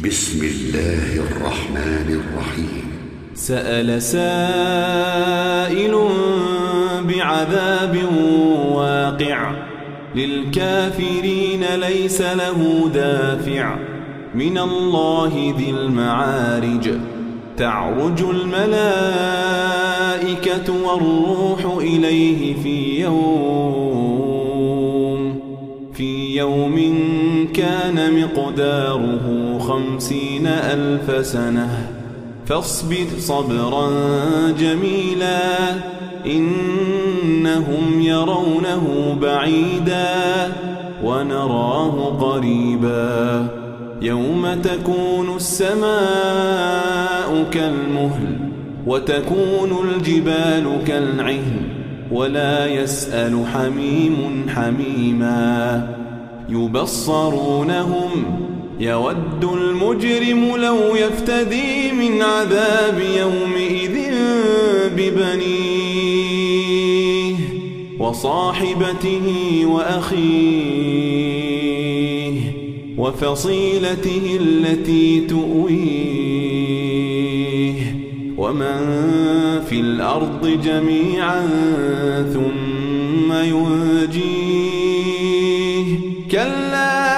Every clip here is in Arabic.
بسم الله الرحمن الرحيم. سأل سائل بعذاب واقع للكافرين ليس له دافع من الله ذي المعارج تعرج الملائكة والروح إليه في يوم كان مقداره 50,000 سنة فاصبر صبرا جميلا إنهم يرونه بعيدا ونراه قريبا يوم تكون السماء كالمهل وتكون الجبال كالعهن ولا يسأل حميم حميما يبصرونهم يود المجرم لو يفتدي من عذاب يومئذ ببنيه وصاحبته وأخيه وفصيلته التي تؤويه ومن في الأرض جميعا ثم ينجيه كلا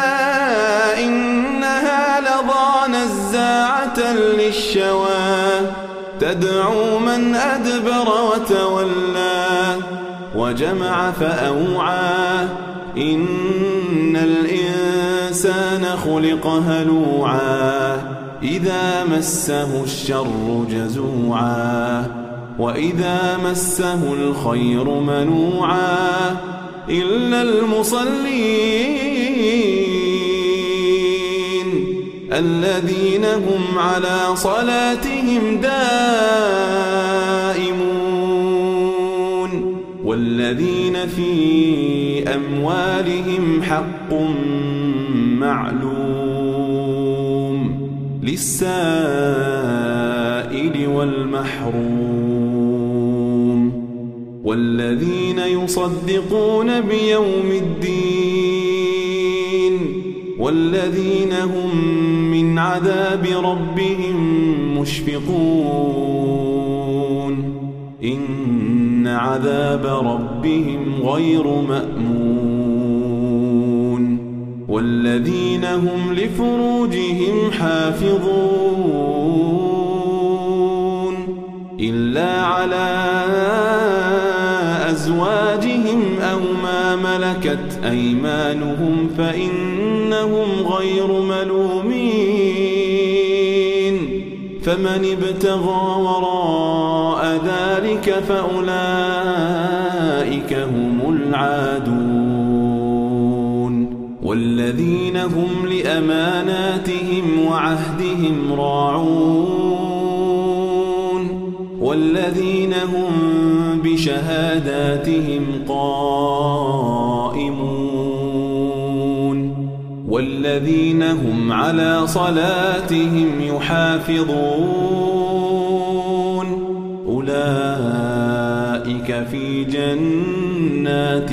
إنها لظى نزاعة للشوى تدعو من أدبر وتولى وجمع فأوعى إن الإنسان خلق هلوعا إذا مسه الشر جزوعا وإذا مسه الخير منوعا إلا المصلين الذين هم على صلاتهم دائمون والذين في أموالهم حق معلوم للسائل والمحروم والذين يصدقون بيوم الدين والذين هم من عذاب ربهم مشفقون إن عذاب ربهم غير مأمون والذين هم لفروجهم حافظون إلا على أزواجهم أو ما ملكت أيمانهم فإنهم غير ملومين فمن ابتغى وراء ذلك فأولئك هم العادون والذين هم لأماناتهم وعهدهم راعون والذين هم بشهاداتهم قائمون والذين هم على صلاتهم يحافظون أولئك في جنات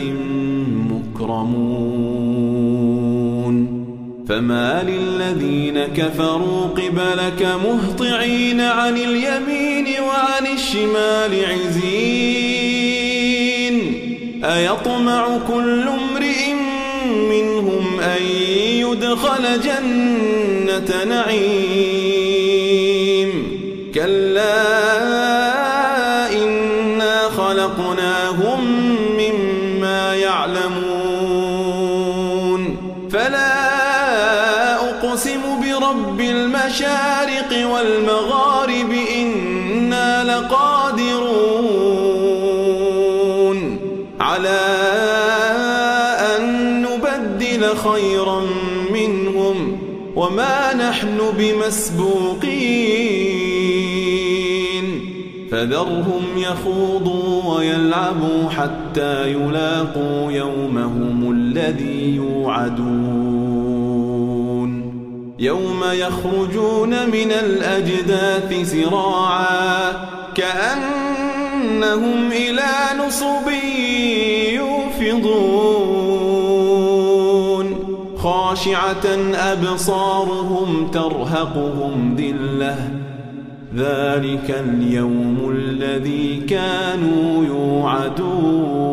مكرمون فما للذين كفروا قبلك مهطعين عن اليمين وعن الشمال عزين أيطمع كل امرئ منهم أن يدخل جنة نعيم كلا إنا خلقناهم مما يعلمون فلا أقسم برب المشارق والمغارب إنا لقادرون على أن نبدل خيرا منهم وما نحن بمسبوقين فذرهم يخوضوا ويلعبوا حتى يلاقوا يومهم الذي يوعدون يوم يخرجون من الأجداث سراعا كأنهم إلى نصب يوفضون خاشعة أبصارهم ترهقهم ذلة ذلك اليوم الذي كانوا يوعدون